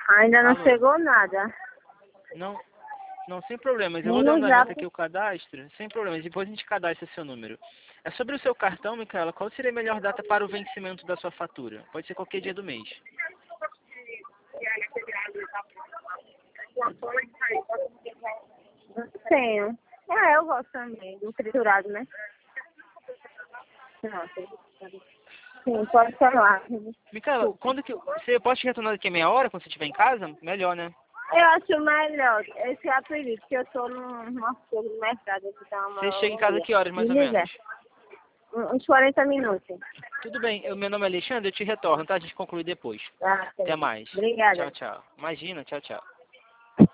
Ainda não Alô? chegou nada. Não, não, sem problemas. Eu Nem vou dar no uma zap. reta aqui o cadastro, sem problemas. Depois a gente cadastra seu número. É sobre o seu cartão, Micaela, qual seria a melhor data para o vencimento da sua fatura? Pode ser qualquer dia do mês. Tenho. Eu gosto também do triturado, né? Não, sim, pode falar. Micaela, quando que você pode te retornar daqui a meia hora, quando você estiver em casa? Melhor, né? Eu acho melhor esse apelido, que eu tô numa feira do mercado aqui, tá uma Você chega em casa dia. que horas, mais ou Me liga. menos? Uns 40 minutos. Tudo bem, meu nome é Alexandre, eu te retorno, tá? A gente conclui depois. Tá, Até mais. obrigada. Tchau, tchau. Imagina, tchau, tchau.